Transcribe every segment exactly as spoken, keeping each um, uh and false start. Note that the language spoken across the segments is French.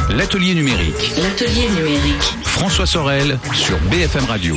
L'atelier numérique. L'atelier numérique. François Sorel sur B F M Radio.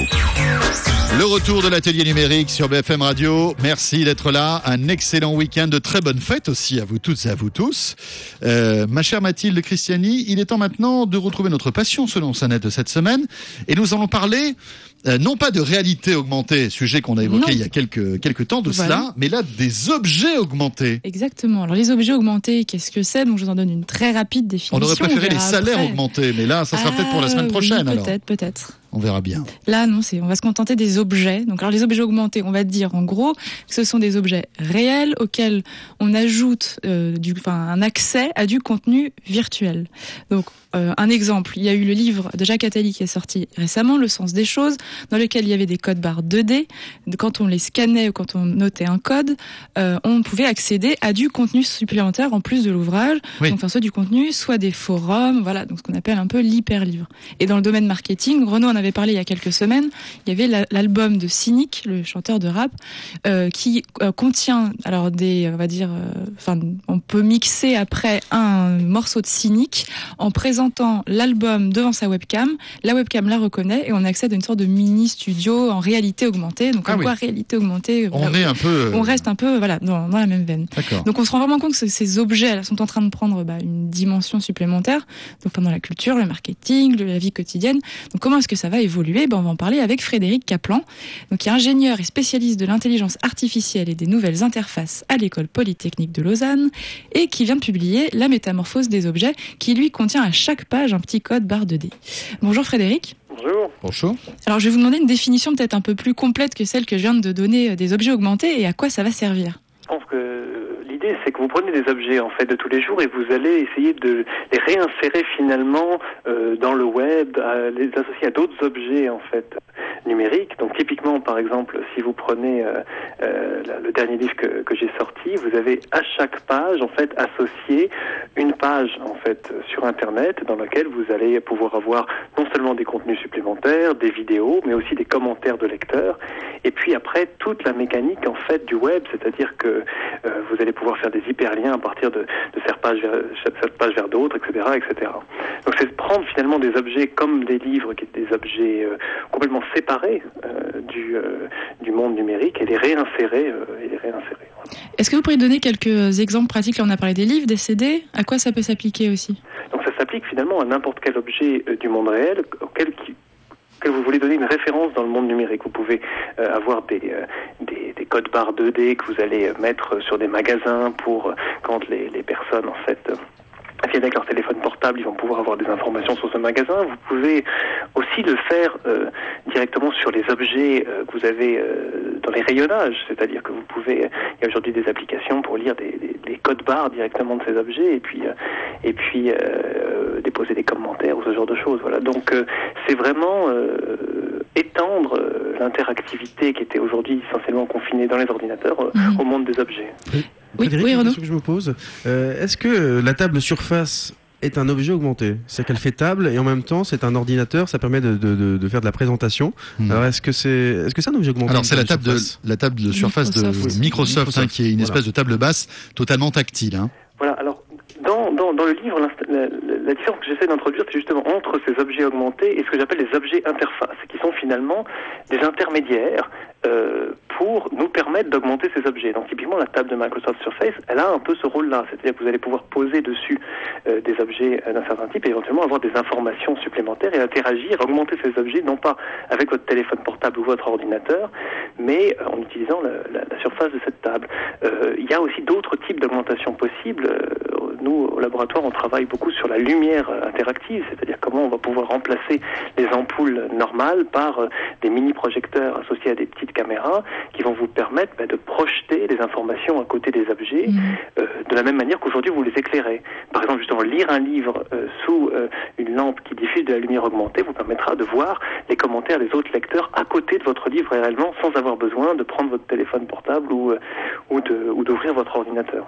Le retour de l'atelier numérique sur B F M Radio. Merci d'être là. Un excellent week-end, de très bonnes fêtes aussi à vous toutes et à vous tous. Euh, ma chère Mathilde Christiani, il est temps maintenant de retrouver notre passion selon Sanette de cette semaine. Et nous allons parler, euh, non pas de réalité augmentée, sujet qu'on a évoqué non. il y a quelques, quelques temps de voilà. cela, mais là des objets augmentés. Exactement. Alors les objets augmentés, qu'est-ce que c'est? Donc je vous en donne une très rapide définition. On aurait préféré on les salaires après. augmentés, mais là ça sera ah, peut-être pour la semaine prochaine. Oui, alors. Peut-être, peut-être. On verra bien. Là, non, c'est, on va se contenter des objets. Donc, alors, les objets augmentés, on va dire, en gros, que ce sont des objets réels auxquels on ajoute, euh, du, enfin, un accès à du contenu virtuel. Donc, euh, un exemple, il y a eu le livre de Jacques Attali qui est sorti récemment, Le sens des choses, dans lequel il y avait des codes barres deux D. Quand on les scannait ou quand on notait un code, euh, on pouvait accéder à du contenu supplémentaire en plus de l'ouvrage. Oui. Donc, enfin, soit du contenu, soit des forums, voilà, donc ce qu'on appelle un peu l'hyperlivre. Et dans le domaine marketing, Renaud en avait parlé il y a quelques semaines, il y avait l'album de Cynic, le chanteur de rap, euh, qui euh, contient, alors des, on va dire, enfin, euh, on peut mixer après un morceau de Cynic en présentant l'album devant sa webcam. La webcam la reconnaît et on accède à une sorte de mini studio en réalité augmentée. Donc, ah en oui. quoi réalité augmentée, on voilà, est un peu, on reste un peu, voilà, dans, dans la même veine. D'accord. Donc, on se rend vraiment compte que ces objets là sont en train de prendre bah, une dimension supplémentaire. Donc, pendant la culture, le marketing, la vie quotidienne. Donc, comment est-ce que ça va évoluer? Ben, on va en parler avec Frédéric Kaplan, donc, qui est ingénieur et spécialiste de l'intelligence artificielle et des nouvelles interfaces à l'École Polytechnique de Lausanne et qui vient de publier La métamorphose des objets, qui lui contient à chaque page un petit code barre deux D. Bonjour Frédéric. Bonjour. Bonjour. Alors je vais vous demander une définition peut-être un peu plus complète que celle que je viens de donner des objets augmentés et à quoi ça va servir. Je pense que l'idée, c'est que vous prenez des objets en fait de tous les jours et vous allez essayer de les réinsérer finalement euh, dans le web, à les associer à d'autres objets en fait numériques. Donc typiquement, par exemple, si vous prenez euh, euh, le dernier livre que, que j'ai sorti, vous avez à chaque page en fait associé une page en fait sur Internet dans laquelle vous allez pouvoir avoir non seulement des contenus supplémentaires, des vidéos, mais aussi des commentaires de lecteurs. Et puis après toute la mécanique en fait du web, c'est-à-dire que euh, vous allez pouvoir faire des hyperliens à partir de, de cette page vers, cette page vers d'autres, et cetera, et cetera. Donc c'est de prendre finalement des objets comme des livres, qui sont des objets euh, complètement séparés euh, du, euh, du monde numérique et les réinsérer, euh, et les réinsérer. Voilà. Est-ce que vous pourriez donner quelques exemples pratiques? Là, on a parlé des livres, des C D. À quoi ça peut s'appliquer aussi? Donc ça s'applique finalement à n'importe quel objet euh, du monde réel auquel qui que vous voulez donner une référence dans le monde numérique. Vous pouvez euh, avoir des, euh, des, des codes barres deux D que vous allez mettre sur des magasins pour euh, quand les, les personnes en fait euh, viennent avec leur téléphone portable, ils vont pouvoir avoir des informations sur ce magasin. Vous pouvez aussi le faire euh, directement sur les objets euh, que vous avez euh, dans les rayonnages, c'est-à-dire que vous pouvez, il y a aujourd'hui des applications pour lire des, des, des codes barres directement de ces objets et puis euh, et puis euh, déposer des commentaires ou ce genre de choses. Voilà. Donc euh, c'est vraiment euh, étendre euh, l'interactivité qui était aujourd'hui essentiellement confinée dans les ordinateurs euh, mmh. au monde des objets. Oui, oui, Frédéric, oui, une Renaud. question que je me pose, euh, est-ce que la table surface est un objet augmenté? C'est qu'elle fait table et en même temps c'est un ordinateur, ça permet de, de, de faire de la présentation. Mmh. Alors est-ce que c'est est-ce que c'est un objet augmenté? Alors c'est la table de la table de surface Microsoft. de Microsoft, Microsoft hein, qui est une voilà. espèce de table basse totalement tactile. Hein. Voilà. Alors dans, dans, dans le livre, la, la, la différence que j'essaie d'introduire, c'est justement entre ces objets augmentés et ce que j'appelle les objets interfaces, qui sont finalement des intermédiaires euh, pour nous permettre d'augmenter ces objets. Donc typiquement, la table de Microsoft Surface, elle a un peu ce rôle-là, c'est-à-dire que vous allez pouvoir poser dessus euh, des objets d'un certain type et éventuellement avoir des informations supplémentaires et interagir, augmenter ces objets, non pas avec votre téléphone portable ou votre ordinateur, mais euh, en utilisant la, la, la surface de cette table. Euh, il y a aussi d'autres types d'augmentation possibles. Euh, nous, au laboratoire, on travaille beaucoup sur la lumière interactive, c'est-à-dire comment on va pouvoir remplacer les ampoules normales par euh, des mini-projecteurs associés à des petites caméras qui vont vous permettre bah, de projeter des informations à côté des objets mmh. euh, de la même manière qu'aujourd'hui vous les éclairez. Par exemple, justement, lire un livre euh, sous euh, une lampe qui diffuse de la lumière augmentée vous permettra de voir les commentaires des autres lecteurs à côté de votre livre réellement sans avoir besoin de prendre votre téléphone portable ou, euh, ou, de, ou d'ouvrir votre ordinateur.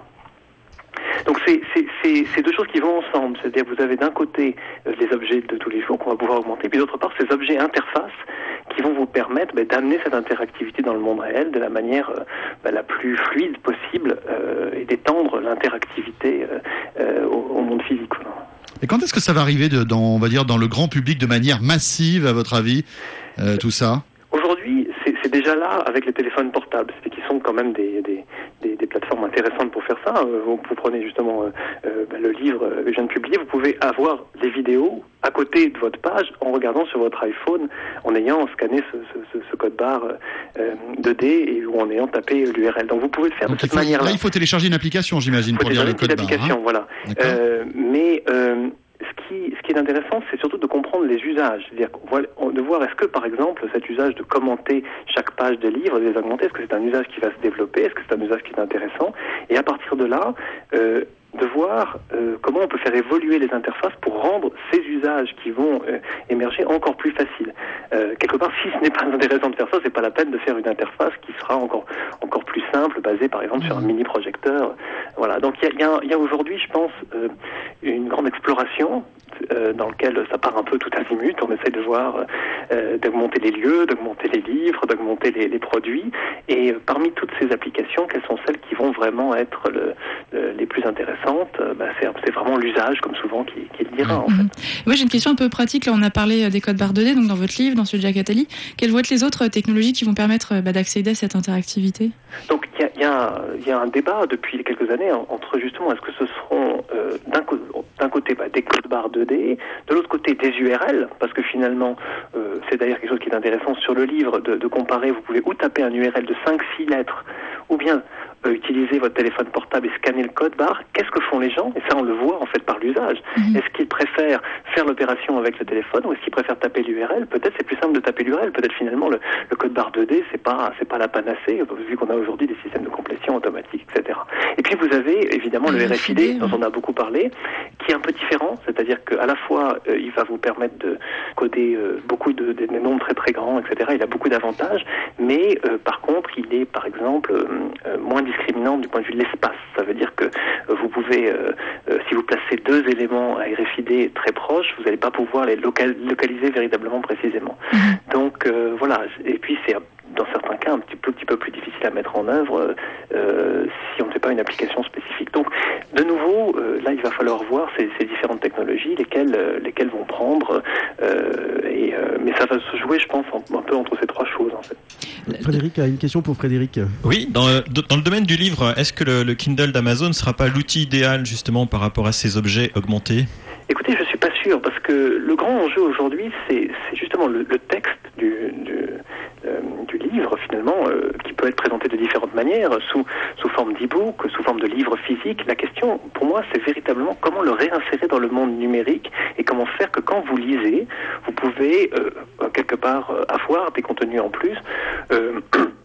Donc c'est, c'est, c'est, c'est deux choses qui vont ensemble, c'est-à-dire que vous avez d'un côté euh, les objets de tous les jours qu'on va pouvoir augmenter, puis d'autre part ces objets interfaces qui vont vous permettre bah, d'amener cette interactivité dans le monde réel de la manière euh, bah, la plus fluide possible euh, et d'étendre l'interactivité euh, euh, au, au monde physique. Voilà. Et quand est-ce que ça va arriver de, dans, on va dire, dans le grand public de manière massive, à votre avis, euh, tout ça? Aujourd'hui, c'est, c'est déjà là avec les téléphones portables, c'est qui sont quand même des, des, des, des plateformes intéressantes pour faire ça. Euh, vous, vous prenez justement euh, euh, bah, le livre que je viens de publier, vous pouvez avoir les vidéos à côté de votre page en regardant sur votre iPhone, en ayant scanné ce, ce, ce code barre euh, deux D et ou en ayant tapé l'U R L. Donc vous pouvez le faire Donc de cette faut, manière-là. Là, il faut télécharger une application, j'imagine, pour lire le code barre. Hein. Voilà. Euh, mais euh, ce qui, ce qui est intéressant, c'est surtout de comprendre les usages. C'est-à-dire de voir est-ce que, par exemple, cet usage de commenter chaque page de livre, de les augmenter, est-ce que c'est un usage qui va se développer, est-ce que c'est un usage qui est intéressant? Et à partir de là, euh, de voir euh, comment on peut faire évoluer les interfaces pour rendre ces usages qui vont euh, émerger encore plus faciles. Euh, quelque part, si ce n'est pas intéressant de faire ça, c'est pas la peine de faire une interface qui sera encore encore plus simple, basée par exemple sur un mini projecteur. Voilà. Donc il y a, y a, y a aujourd'hui, je pense, euh, une grande exploration euh, dans lequel ça part un peu tout azimut. On essaie de voir, euh, d'augmenter les lieux, d'augmenter les livres, d'augmenter les, les produits. Et euh, parmi toutes ces applications, quelles sont celles qui vont vraiment être le, le, les plus intéressantes? Bah, c'est, c'est vraiment l'usage, comme souvent, qui, qui le dira, en mmh. fait. Moi, j'ai une question un peu pratique. Là, on a parlé des codes barres deux D, donc dans votre livre, dans celui de Jacques Attali. Quelles vont être les autres technologies qui vont permettre bah, d'accéder à cette interactivité? Donc, il y, y, y a un débat depuis quelques années entre, justement, est-ce que ce seront, euh, d'un, co- d'un côté, bah, des codes barres deux D, de l'autre côté, des U R L, parce que finalement, euh, c'est d'ailleurs quelque chose qui est intéressant sur le livre, de, de comparer, vous pouvez ou taper un U R L de cinq six lettres, ou bien euh, utiliser votre téléphone portable et scanner le code barre. Qu'est-ce que font les gens? Et ça, on le voit en fait par l'usage. Mmh. Est-ce qu'ils préfèrent faire l'opération avec le téléphone ou est-ce qu'ils préfèrent taper l'U R L? Peut-être c'est plus simple de taper l'U R L. Peut-être finalement le, le code barre deux D, c'est pas c'est pas la panacée, vu qu'on a aujourd'hui des systèmes de complétion automatique, et cetera. Et puis vous avez évidemment le R F I D, dont on a beaucoup parlé, qui est un peu différent. C'est-à-dire qu'à la fois, euh, il va vous permettre de coder euh, beaucoup de, de, de nombres très très grands, et cetera. Il a beaucoup d'avantages, mais euh, par contre, il est par exemple euh, euh, moins discriminant du point de vue de l'espace. Ça veut dire que euh, vous pouvez, euh, euh, si vous placez deux éléments à R F I D très proches, vous n'allez pas pouvoir les local- localiser véritablement précisément. Mmh. Donc euh, voilà, et puis c'est dans certains cas un petit peu, petit peu plus difficile à mettre en œuvre euh, si on ne fait pas une application spécifique. Donc de nouveau, euh, là il va falloir voir ces, ces différentes technologies, lesquelles, euh, lesquelles vont prendre, euh, et, euh, mais ça va se jouer, je pense, en, un peu entre ces trois choses en fait. Frédéric a une question pour Frédéric. Oui, dans, dans le domaine du livre, est-ce que le, le Kindle d'Amazon ne sera pas l'outil idéal justement par rapport à ces objets augmentés? Écoutez, je suis pas sûr, parce que le grand enjeu aujourd'hui, c'est, c'est justement le, le texte du, du, euh, du livre, finalement, euh, qui peut être présenté de différentes manières, sous, sous forme d'e-book, sous forme de livre physique. La question, pour moi, c'est véritablement comment le réinsérer dans le monde numérique et comment faire que quand vous lisez, vous pouvez, euh, quelque part, euh, avoir des contenus en plus, euh,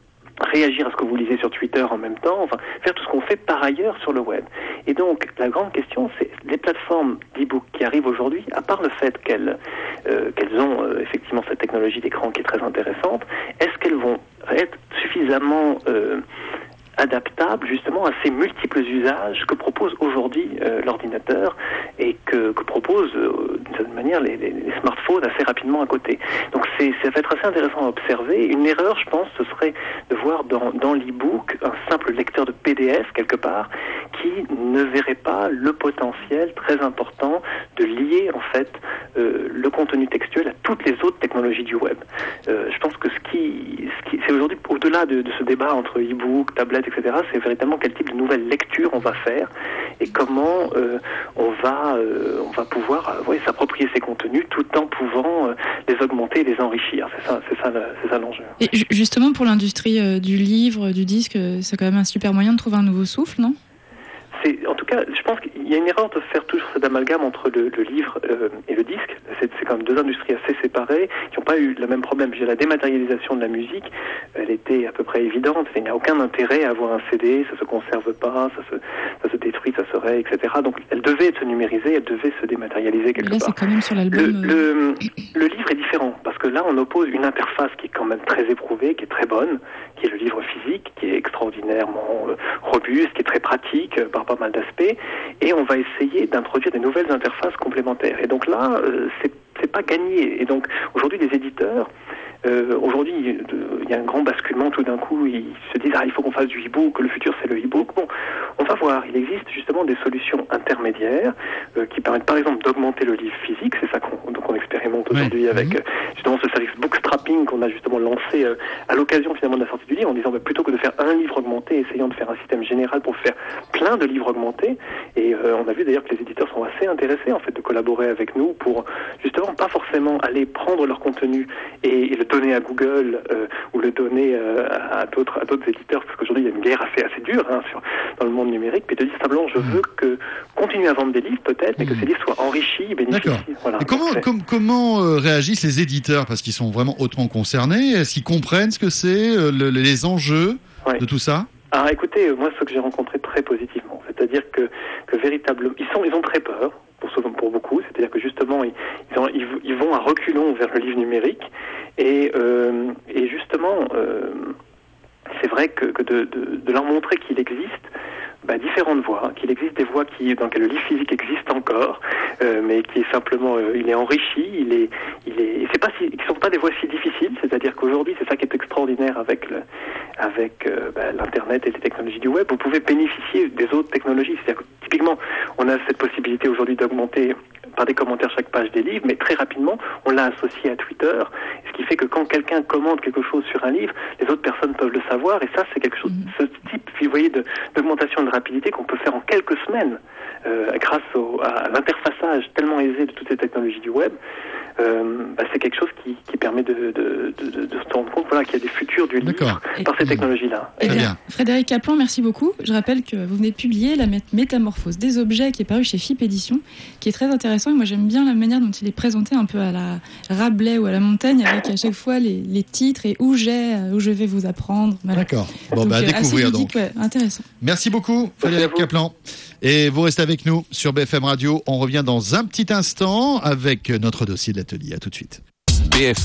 réagir à ce que vous lisez sur Twitter en même temps, enfin, faire tout ce qu'on fait par ailleurs sur le web. Et donc, la grande question, c'est les plateformes d'e-book qui arrivent aujourd'hui, à part le fait qu'elles, euh, qu'elles ont euh, effectivement cette technologie d'écran qui est très intéressante, est-ce qu'elles vont être suffisamment euh, adaptable justement à ces multiples usages que propose aujourd'hui euh, l'ordinateur et que, que proposent euh, d'une certaine manière les, les, les smartphones assez rapidement à côté. Donc c'est, ça va être assez intéressant à observer. Une erreur, je pense, ce serait de voir dans, dans l'e-book un simple lecteur de P D F quelque part qui ne verrait pas le potentiel très important de lier en fait euh, le contenu textuel à toutes les autres technologies du web. Euh, je pense que ce qui, ce qui c'est aujourd'hui au-delà de, de ce débat entre e-book, tablette, et cetera, c'est véritablement quel type de nouvelle lecture on va faire et comment euh, on va euh, on va pouvoir euh, ouais, s'approprier ces contenus tout en pouvant euh, les augmenter et les enrichir. C'est ça, c'est ça, le, c'est ça l'enjeu. Et justement pour l'industrie euh, du livre, du disque, c'est quand même un super moyen de trouver un nouveau souffle, non ? C'est, en tout cas, je pense qu'il y a une erreur de faire toujours cet amalgame entre le, le livre euh, et le disque. C'est, c'est quand même deux industries assez séparées qui n'ont pas eu le même problème. J'ai la dématérialisation de la musique, elle était à peu près évidente. Il n'y a aucun intérêt à avoir un C D, ça se conserve pas, ça se, ça se détruit, ça se raye, et cetera. Donc elle devait se numériser, elle devait se dématérialiser quelque là, part. C'est quand même sur l'album. Le, le, le livre est différent parce que là, on oppose une interface qui est quand même très éprouvée, qui est très bonne, qui est le livre physique, qui est extraordinairement euh, robuste, qui est très pratique euh, par pas mal d'aspects, et on va essayer d'introduire des nouvelles interfaces complémentaires. Et donc là, euh, c'est, c'est pas gagné. Et donc aujourd'hui, les éditeurs Euh, aujourd'hui, il y a un grand basculement tout d'un coup. Ils se disent ah il faut qu'on fasse du e-book, le futur c'est le e-book. Bon, on va voir. Il existe justement des solutions intermédiaires euh, qui permettent par exemple d'augmenter le livre physique. C'est ça qu'on donc on expérimente aujourd'hui ouais. avec euh, justement ce service bookstrapping qu'on a justement lancé euh, à l'occasion finalement de la sortie du livre en disant bah, plutôt que de faire un livre augmenté, essayons de faire un système général pour faire plein de livres augmentés. Et euh, on a vu d'ailleurs que les éditeurs sont assez intéressés en fait de collaborer avec nous pour justement pas forcément aller prendre leur contenu et, et le donner à Google euh, ou le donner euh, à d'autres à d'autres éditeurs, parce qu'aujourd'hui il y a une guerre assez assez dure hein, sur, dans le monde numérique, puis de dire simplement je veux que continuer à vendre des livres peut-être, mais que ces livres soient enrichis, bénéficient. Voilà. Et comment Donc, com- comment euh, réagissent les éditeurs, parce qu'ils sont vraiment hautement concernés? Est-ce qu'ils comprennent ce que c'est, euh, le, les enjeux ouais. de tout ça? Alors écoutez, euh, moi ce que j'ai rencontré très positivement, c'est-à-dire que que véritablement ils sont ils ont très peur. Pour, souvent, pour beaucoup, c'est-à-dire que justement ils, ils, ont, ils, ils vont à reculons vers le livre numérique et, euh, et justement euh, c'est vrai que, que de, de, de leur montrer qu'il existe bah, différentes voies, qu'il existe des voies qui, dans lesquelles le livre physique existe encore, euh, mais qui est simplement, euh, il est enrichi, il est, il est, c'est pas si, qui sont pas des voies si difficiles, c'est-à-dire qu'aujourd'hui, c'est ça qui est extraordinaire avec le, avec euh, bah, l'internet et les technologies du web, vous pouvez bénéficier des autres technologies, c'est-à-dire que typiquement, on a cette possibilité aujourd'hui d'augmenter par des commentaires chaque page des livres, mais très rapidement, on l'a associé à Twitter, ce qui fait que quand quelqu'un commente quelque chose sur un livre, les autres personnes peuvent le savoir, et ça, c'est quelque chose, ce type, vous voyez, de, d'augmentation de rapidité qu'on peut faire en quelques semaines, euh, grâce au, à l'interfaçage tellement aisé de toutes ces technologies du web. Euh, bah, c'est quelque chose qui, qui permet de, de, de, de, de se rendre compte voilà, qu'il y a des futurs du livre par ces technologies-là. Eh bien, Frédéric Kaplan, merci beaucoup. Je rappelle que vous venez de publier La Métamorphose des objets, qui est paru chez F I P Éditions, qui est très intéressant. Et moi, j'aime bien la manière dont il est présenté, un peu à la Rabelais ou à la Montaigne, avec à chaque fois les, les titres et où j'ai, où je vais vous apprendre. Voilà. D'accord. Bon, donc, bah, à découvrir ludique, donc. Ouais, intéressant. Merci beaucoup, Frédéric Kaplan. Et vous restez avec nous sur B F M Radio. On revient dans un petit instant avec notre dossier de l'atelier. À tout de suite. B F